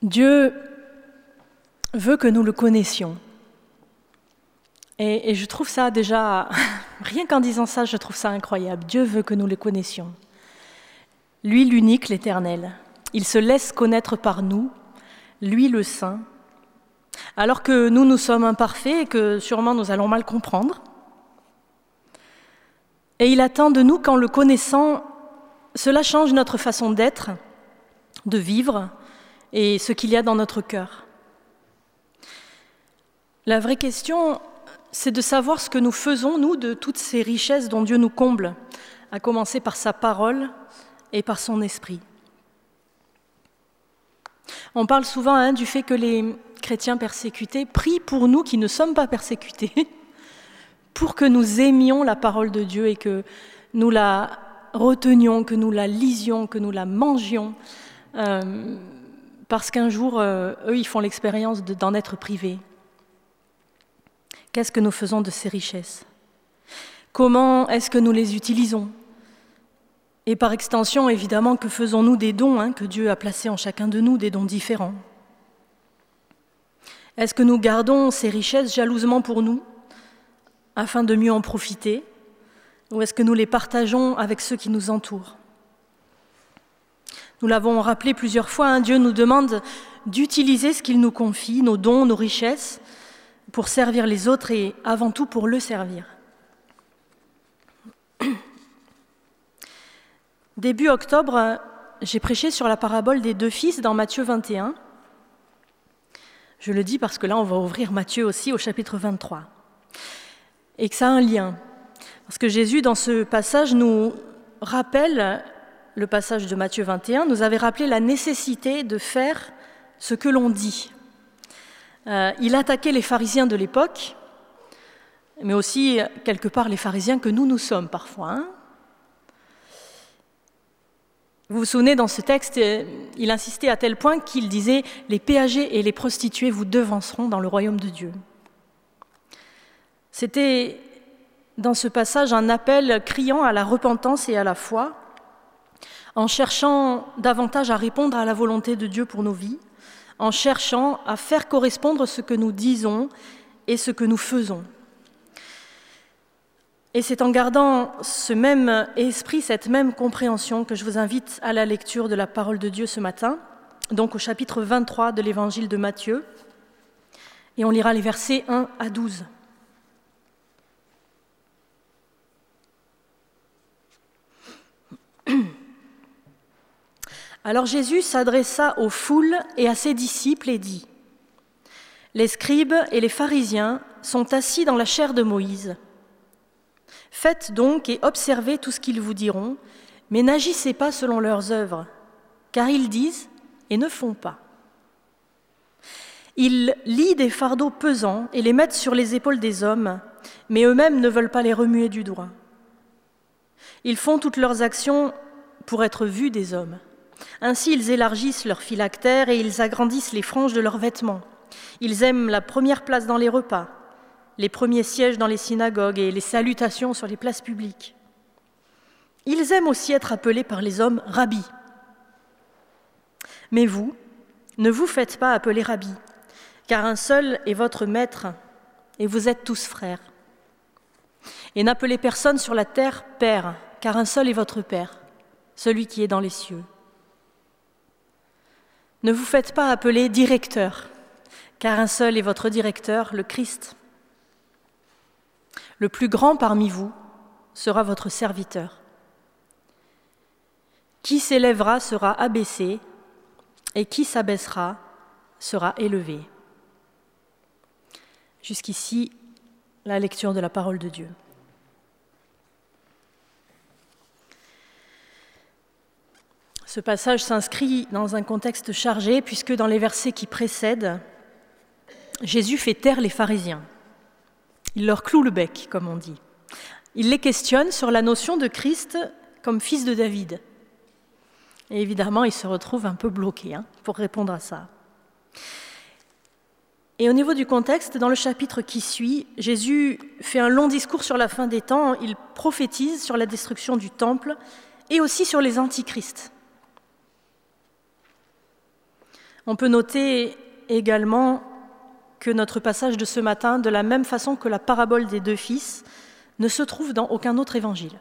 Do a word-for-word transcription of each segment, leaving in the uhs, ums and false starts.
Dieu veut que nous le connaissions. Et, et je trouve ça déjà, rien qu'en disant ça, je trouve ça incroyable. Dieu veut que nous le connaissions. Lui, l'unique, l'Éternel. Il se laisse connaître par nous, lui, le Saint, alors que nous, nous sommes imparfaits et que sûrement nous allons mal comprendre. Et il attend de nous qu'en le connaissant, cela change notre façon d'être, de vivre et ce qu'il y a dans notre cœur. La vraie question, c'est de savoir ce que nous faisons, nous, de toutes ces richesses dont Dieu nous comble, à commencer par sa parole et par son esprit. On parle souvent hein, du fait que les chrétiens persécutés prient pour nous qui ne sommes pas persécutés, pour que nous aimions la parole de Dieu et que nous la retenions, que nous la lisions, que nous la mangions, euh, parce qu'un jour, euh, eux, ils font l'expérience de, d'en être privés. Qu'est-ce que nous faisons de ces richesses ? Comment est-ce que nous les utilisons ? Et par extension, évidemment, que faisons-nous des dons hein, que Dieu a placés en chacun de nous, des dons différents ? Est-ce que nous gardons ces richesses jalousement pour nous, afin de mieux en profiter ? Ou est-ce que nous les partageons avec ceux qui nous entourent ? Nous l'avons rappelé plusieurs fois, hein, Dieu nous demande d'utiliser ce qu'il nous confie, nos dons, nos richesses, pour servir les autres et avant tout pour le servir. Début octobre, j'ai prêché sur la parabole des deux fils dans Matthieu vingt et un. Je le dis parce que là, on va ouvrir Matthieu aussi au chapitre vingt-trois. Et que ça a un lien. Parce que Jésus, dans ce passage, nous rappelle, le passage de Matthieu vingt et un, nous avait rappelé la nécessité de faire ce que l'on dit. Euh, il attaquait les pharisiens de l'époque, mais aussi, quelque part, les pharisiens que nous, nous sommes parfois. Hein. Vous vous souvenez, dans ce texte, il insistait à tel point qu'il disait « Les péagers et les prostituées vous devanceront dans le royaume de Dieu ». C'était, dans ce passage, un appel criant à la repentance et à la foi, en cherchant davantage à répondre à la volonté de Dieu pour nos vies, en cherchant à faire correspondre ce que nous disons et ce que nous faisons. Et c'est en gardant ce même esprit, cette même compréhension que je vous invite à la lecture de la parole de Dieu ce matin, donc au chapitre vingt-trois de l'évangile de Matthieu, et on lira les versets un à douze. Alors Jésus s'adressa aux foules et à ses disciples et dit : « Les scribes et les pharisiens sont assis dans la chaire de Moïse. Faites donc et observez tout ce qu'ils vous diront, mais n'agissez pas selon leurs œuvres, car ils disent et ne font pas. Ils lient des fardeaux pesants et les mettent sur les épaules des hommes, mais eux-mêmes ne veulent pas les remuer du doigt. Ils font toutes leurs actions pour être vus des hommes. Ainsi, ils élargissent leurs phylactères et ils agrandissent les franges de leurs vêtements. Ils aiment la première place dans les repas, les premiers sièges dans les synagogues et les salutations sur les places publiques. Ils aiment aussi être appelés par les hommes « rabbi ». Mais vous, ne vous faites pas appeler rabbi, car un seul est votre maître, et vous êtes tous frères. Et n'appelez personne sur la terre « père », car un seul est votre Père, celui qui est dans les cieux. Ne vous faites pas appeler directeur, car un seul est votre directeur, le Christ. Le plus grand parmi vous sera votre serviteur. Qui s'élèvera sera abaissé, et qui s'abaissera sera élevé. Jusqu'ici, la lecture de la parole de Dieu. Ce passage s'inscrit dans un contexte chargé, puisque dans les versets qui précèdent, Jésus fait taire les pharisiens. Il leur cloue le bec, comme on dit. Il les questionne sur la notion de Christ comme fils de David. Et évidemment, ils se retrouvent un peu bloqués hein, pour répondre à ça. Et au niveau du contexte, dans le chapitre qui suit, Jésus fait un long discours sur la fin des temps. Il prophétise sur la destruction du temple et aussi sur les antichrists. On peut noter également que notre passage de ce matin, de la même façon que la parabole des deux fils, ne se trouve dans aucun autre évangile.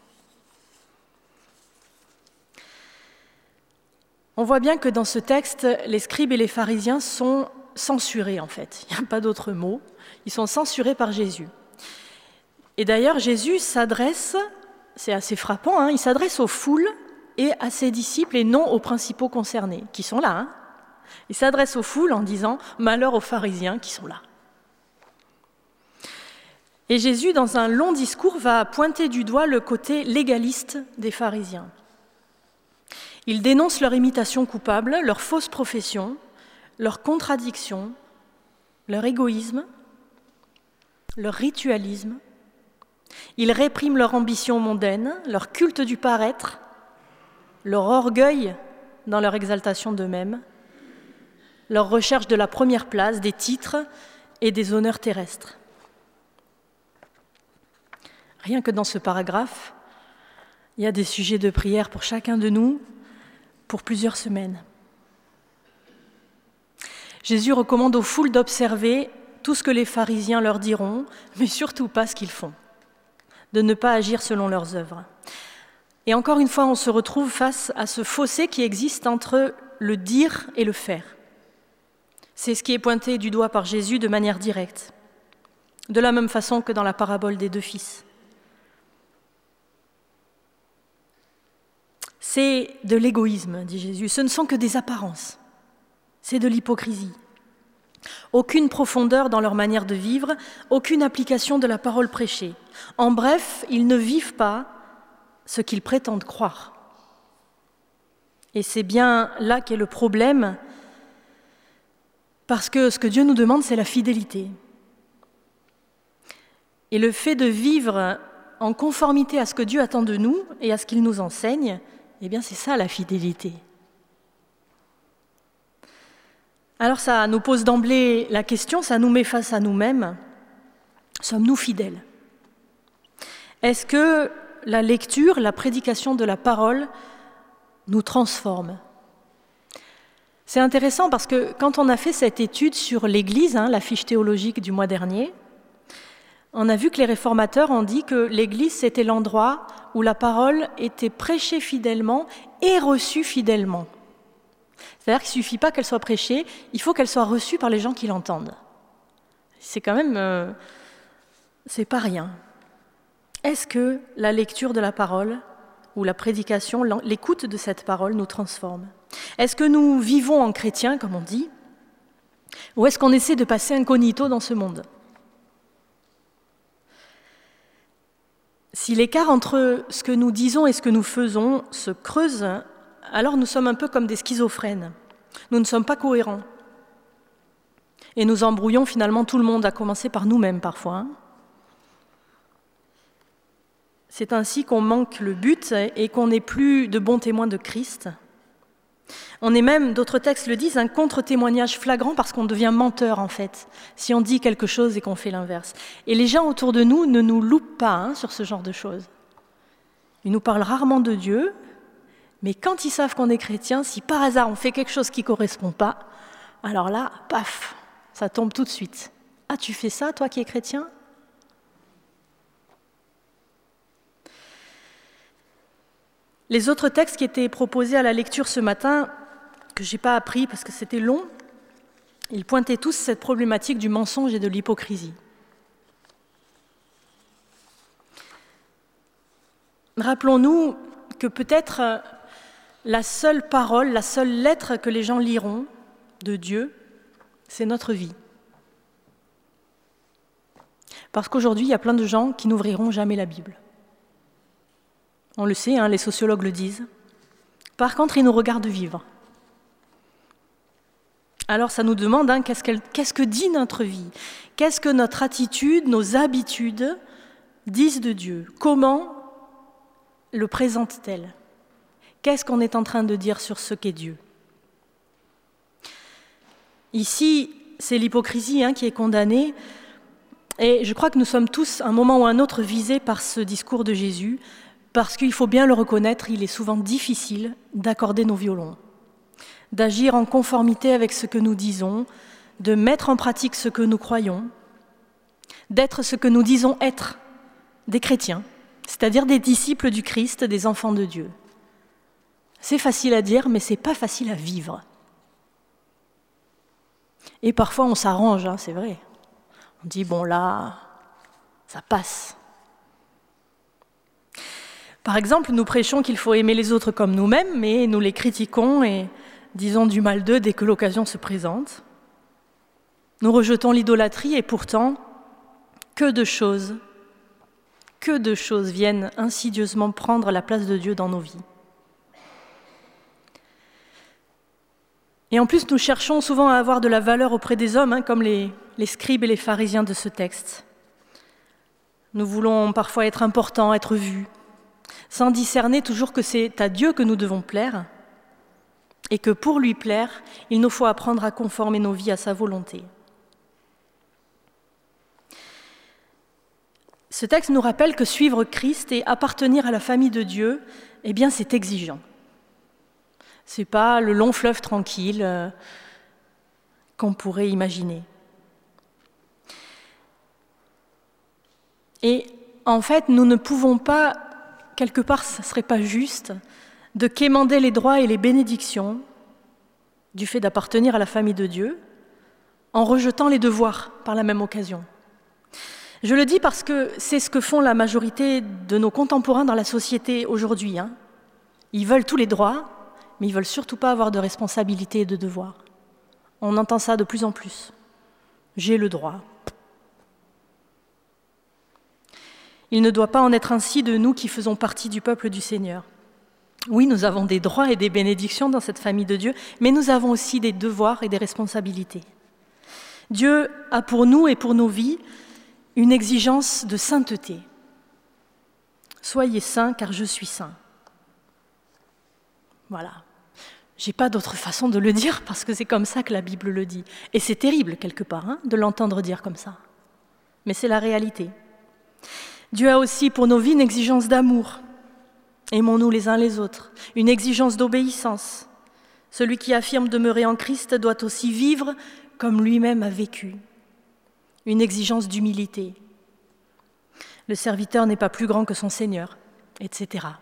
On voit bien que dans ce texte, les scribes et les pharisiens sont censurés en fait. Il n'y a pas d'autre mot. Ils sont censurés par Jésus. Et d'ailleurs, Jésus s'adresse, c'est assez frappant, hein, il s'adresse aux foules et à ses disciples et non aux principaux concernés, qui sont là. Hein. Il s'adresse aux foules en disant « Malheur aux pharisiens qui sont là ». Et Jésus, dans un long discours, va pointer du doigt le côté légaliste des pharisiens. Il dénonce leur imitation coupable, leur fausse profession, leur contradiction, leur égoïsme, leur ritualisme. Il réprime leur ambition mondaine, leur culte du paraître, leur orgueil dans leur exaltation d'eux-mêmes, leur recherche de la première place, des titres et des honneurs terrestres. Rien que dans ce paragraphe, il y a des sujets de prière pour chacun de nous pour plusieurs semaines. Jésus recommande aux foules d'observer tout ce que les pharisiens leur diront, mais surtout pas ce qu'ils font, de ne pas agir selon leurs œuvres. Et encore une fois, on se retrouve face à ce fossé qui existe entre le dire et le faire. C'est ce qui est pointé du doigt par Jésus de manière directe, de la même façon que dans la parabole des deux fils. C'est de l'égoïsme, dit Jésus. Ce ne sont que des apparences. C'est de l'hypocrisie. Aucune profondeur dans leur manière de vivre, aucune application de la parole prêchée. En bref, ils ne vivent pas ce qu'ils prétendent croire. Et c'est bien là qu'est le problème, parce que ce que Dieu nous demande, c'est la fidélité. Et le fait de vivre en conformité à ce que Dieu attend de nous et à ce qu'il nous enseigne, eh bien c'est ça la fidélité. Alors ça nous pose d'emblée la question, ça nous met face à nous-mêmes. Sommes-nous fidèles ? Est-ce que la lecture, la prédication de la parole nous transforme ? C'est intéressant parce que quand on a fait cette étude sur l'Église, hein, la fiche théologique du mois dernier, on a vu que les réformateurs ont dit que l'Église, c'était l'endroit où la parole était prêchée fidèlement et reçue fidèlement. C'est-à-dire qu'il ne suffit pas qu'elle soit prêchée, il faut qu'elle soit reçue par les gens qui l'entendent. C'est quand même... Euh, c'est pas rien. Est-ce que la lecture de la parole ou la prédication, l'écoute de cette parole nous transforme ? Est-ce que nous vivons en chrétiens, comme on dit, ou est-ce qu'on essaie de passer incognito dans ce monde ? Si l'écart entre ce que nous disons et ce que nous faisons se creuse, alors nous sommes un peu comme des schizophrènes. Nous ne sommes pas cohérents. Et nous embrouillons finalement tout le monde, à commencer par nous-mêmes parfois. Hein. C'est ainsi qu'on manque le but et qu'on n'est plus de bons témoins de Christ. On est même, d'autres textes le disent, un contre-témoignage flagrant parce qu'on devient menteur en fait, si on dit quelque chose et qu'on fait l'inverse. Et les gens autour de nous ne nous loupent pas hein, sur ce genre de choses. Ils nous parlent rarement de Dieu, mais quand ils savent qu'on est chrétien, si par hasard on fait quelque chose qui ne correspond pas, alors là, paf, ça tombe tout de suite. Ah, tu fais ça, toi qui es chrétien ? Les autres textes qui étaient proposés à la lecture ce matin, que je n'ai pas appris parce que c'était long, ils pointaient tous cette problématique du mensonge et de l'hypocrisie. Rappelons-nous que peut-être la seule parole, la seule lettre que les gens liront de Dieu, c'est notre vie. Parce qu'aujourd'hui, il y a plein de gens qui n'ouvriront jamais la Bible. On le sait, hein, les sociologues le disent. Par contre, ils nous regardent vivre. Alors ça nous demande, hein, qu'est-ce, qu'elle, qu'est-ce que dit notre vie ? Qu'est-ce que notre attitude, nos habitudes disent de Dieu ? Comment le présente-t-elle ? Qu'est-ce qu'on est en train de dire sur ce qu'est Dieu ? Ici, c'est l'hypocrisie hein, qui est condamnée. Et je crois que nous sommes tous, à un moment ou à un autre, visés par ce discours de Jésus, parce qu'il faut bien le reconnaître, il est souvent difficile d'accorder nos violons. d'agir en conformité avec ce que nous disons, de mettre en pratique ce que nous croyons, d'être ce que nous disons être, des chrétiens, c'est-à-dire des disciples du Christ, des enfants de Dieu. C'est facile à dire, mais ce n'est pas facile à vivre. Et parfois on s'arrange, hein, c'est vrai. On dit, bon là, ça passe. Par exemple, nous prêchons qu'il faut aimer les autres comme nous-mêmes, mais nous les critiquons et disons du mal d'eux dès que l'occasion se présente. Nous rejetons l'idolâtrie et pourtant, que de choses, que de choses viennent insidieusement prendre la place de Dieu dans nos vies. Et en plus, nous cherchons souvent à avoir de la valeur auprès des hommes, hein, comme les, les scribes et les pharisiens de ce texte. Nous voulons parfois être importants, être vus, sans discerner toujours que c'est à Dieu que nous devons plaire, et que pour lui plaire, il nous faut apprendre à conformer nos vies à sa volonté. Ce texte nous rappelle que suivre Christ et appartenir à la famille de Dieu, eh bien, c'est exigeant. Ce n'est pas le long fleuve tranquille euh, qu'on pourrait imaginer. Et en fait, nous ne pouvons pas, quelque part, ce ne serait pas juste, de quémander les droits et les bénédictions du fait d'appartenir à la famille de Dieu en rejetant les devoirs par la même occasion. Je le dis parce que c'est ce que font la majorité de nos contemporains dans la société aujourd'hui. Hein. Ils veulent tous les droits, mais ils ne veulent surtout pas avoir de responsabilités et de devoirs. On entend ça de plus en plus. J'ai le droit. Il ne doit pas en être ainsi de nous qui faisons partie du peuple du Seigneur. Oui, nous avons des droits et des bénédictions dans cette famille de Dieu, mais nous avons aussi des devoirs et des responsabilités. Dieu a pour nous et pour nos vies une exigence de sainteté. Soyez saints car je suis saint. Voilà. Je n'ai pas d'autre façon de le dire parce que c'est comme ça que la Bible le dit. Et c'est terrible quelque part hein, de l'entendre dire comme ça. Mais c'est la réalité. Dieu a aussi pour nos vies une exigence d'amour. Aimons-nous les uns les autres. Une exigence d'obéissance. Celui qui affirme demeurer en Christ doit aussi vivre comme lui-même a vécu. Une exigence d'humilité. Le serviteur n'est pas plus grand que son Seigneur, et cetera.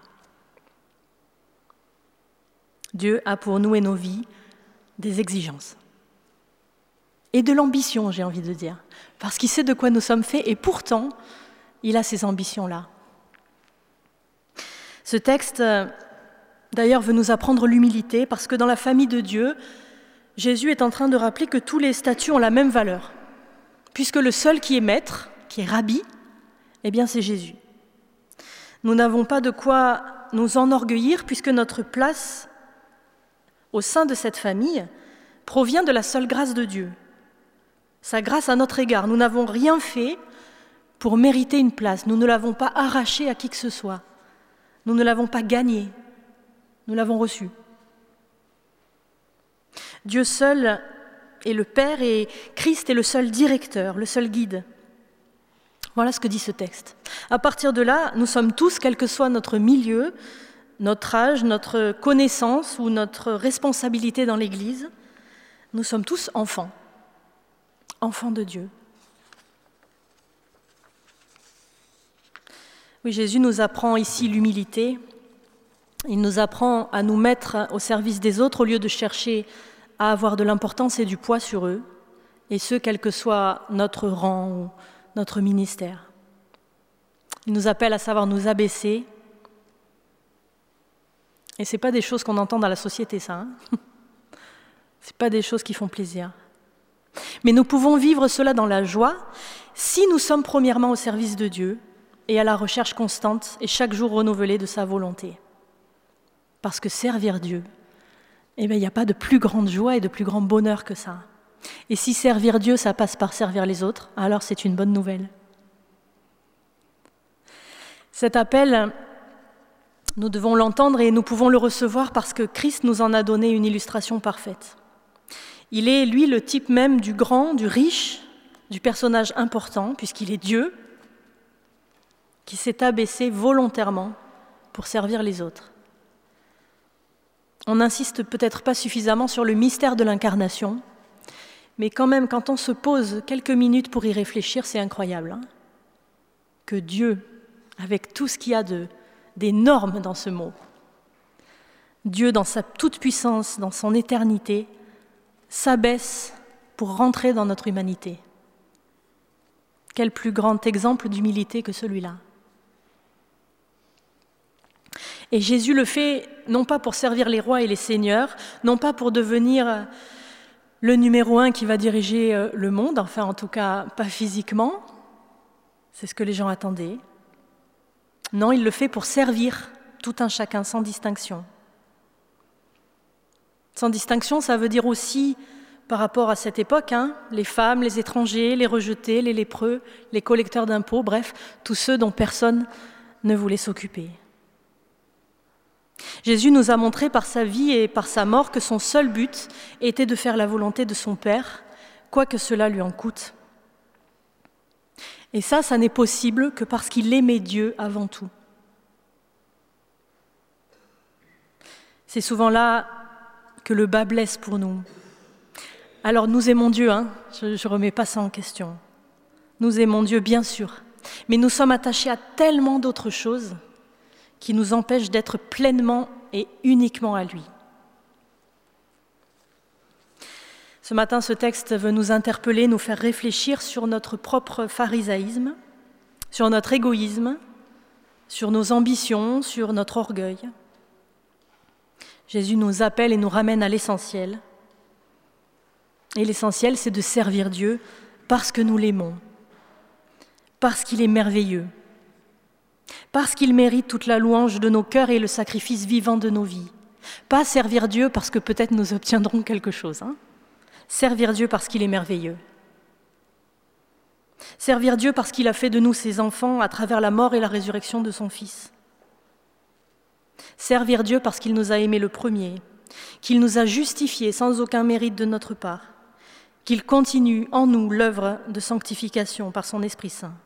Dieu a pour nous et nos vies des exigences. Et de l'ambition, j'ai envie de dire. Parce qu'il sait de quoi nous sommes faits et pourtant, il a ces ambitions-là. Ce texte, d'ailleurs, veut nous apprendre l'humilité parce que dans la famille de Dieu, Jésus est en train de rappeler que tous les statuts ont la même valeur. Puisque le seul qui est maître, qui est rabbi, eh bien c'est Jésus. Nous n'avons pas de quoi nous enorgueillir puisque notre place au sein de cette famille provient de la seule grâce de Dieu. Sa grâce à notre égard. Nous n'avons rien fait pour mériter une place. Nous ne l'avons pas arrachée à qui que ce soit. Nous ne l'avons pas gagnée. Nous l'avons reçue. Dieu seul est le Père et Christ est le seul directeur, le seul guide. Voilà ce que dit ce texte. À partir de là, nous sommes tous, quel que soit notre milieu, notre âge, notre connaissance ou notre responsabilité dans l'Église, nous sommes tous enfants, enfants de Dieu. Oui, Jésus nous apprend ici l'humilité. Il nous apprend à nous mettre au service des autres au lieu de chercher à avoir de l'importance et du poids sur eux, et ce, quel que soit notre rang ou notre ministère. Il nous appelle à savoir nous abaisser, et ce n'est pas des choses qu'on entend dans la société, ça. Hein ce n'est pas des choses qui font plaisir. Mais nous pouvons vivre cela dans la joie si nous sommes premièrement au service de Dieu et à la recherche constante et chaque jour renouvelée de sa volonté. Parce que servir Dieu, eh bien, il n'y a pas de plus grande joie et de plus grand bonheur que ça. Et si servir Dieu, ça passe par servir les autres, alors c'est une bonne nouvelle. Cet appel, nous devons l'entendre et nous pouvons le recevoir parce que Christ nous en a donné une illustration parfaite. Il est, lui, le type même du grand, du riche, du personnage important, puisqu'il est Dieu, qui s'est abaissé volontairement pour servir les autres. On n'insiste peut-être pas suffisamment sur le mystère de l'incarnation, mais quand même, quand on se pose quelques minutes pour y réfléchir, c'est incroyable. Hein, que Dieu, avec tout ce qu'il y a de, d'énorme dans ce mot, Dieu dans sa toute-puissance, dans son éternité, s'abaisse pour rentrer dans notre humanité. Quel plus grand exemple d'humilité que celui-là. Et Jésus le fait non pas pour servir les rois et les seigneurs, non pas pour devenir le numéro un qui va diriger le monde, enfin en tout cas pas physiquement, c'est ce que les gens attendaient. Non, il le fait pour servir tout un chacun sans distinction. Sans distinction, ça veut dire aussi, par rapport à cette époque, hein, les femmes, les étrangers, les rejetés, les lépreux, les collecteurs d'impôts, bref, tous ceux dont personne ne voulait s'occuper. Jésus nous a montré par sa vie et par sa mort que son seul but était de faire la volonté de son Père, quoi que cela lui en coûte. Et ça, ça n'est possible que parce qu'il aimait Dieu avant tout. C'est souvent là que le bas blesse pour nous. Alors nous aimons Dieu, hein, je ne remets pas ça en question. Nous aimons Dieu, bien sûr, mais nous sommes attachés à tellement d'autres choses qui nous empêchent d'être pleinement et uniquement à lui. Ce matin, ce texte veut nous interpeller, nous faire réfléchir sur notre propre pharisaïsme, sur notre égoïsme, sur nos ambitions, sur notre orgueil. Jésus nous appelle et nous ramène à l'essentiel. Et l'essentiel, c'est de servir Dieu parce que nous l'aimons, parce qu'il est merveilleux, parce qu'il mérite toute la louange de nos cœurs et le sacrifice vivant de nos vies. Pas servir Dieu parce que peut-être nous obtiendrons quelque chose. Hein. Servir Dieu parce qu'il est merveilleux. Servir Dieu parce qu'il a fait de nous ses enfants à travers la mort et la résurrection de son Fils. Servir Dieu parce qu'il nous a aimés le premier, qu'il nous a justifiés sans aucun mérite de notre part, qu'il continue en nous l'œuvre de sanctification par son Esprit Saint.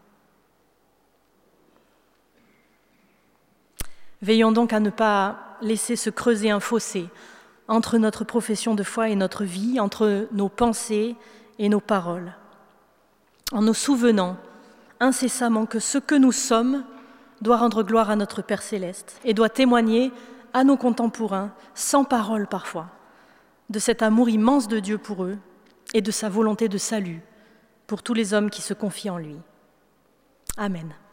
Veillons donc à ne pas laisser se creuser un fossé entre notre profession de foi et notre vie, entre nos pensées et nos paroles, en nous souvenant incessamment que ce que nous sommes doit rendre gloire à notre Père Céleste et doit témoigner à nos contemporains, sans parole parfois, de cet amour immense de Dieu pour eux et de sa volonté de salut pour tous les hommes qui se confient en lui. Amen.